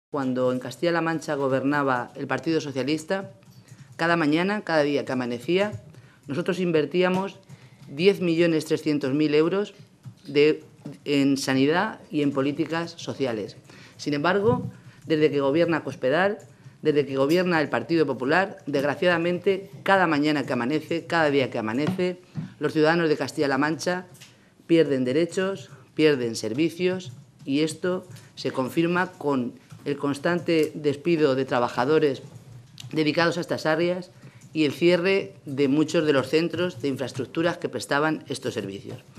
Cuando en Castilla-La Mancha gobernaba el Partido Socialista, cada mañana, cada día que amanecía, nosotros invertíamos 10.300.000 euros en sanidad y en políticas sociales. Sin embargo, desde que gobierna Cospedal, desde que gobierna el Partido Popular, desgraciadamente, cada mañana que amanece, cada día que amanece, los ciudadanos de Castilla-La Mancha pierden derechos, pierden servicios, y esto se confirma con el constante despido de trabajadores dedicados a estas áreas y el cierre de muchos de los centros de infraestructuras que prestaban estos servicios.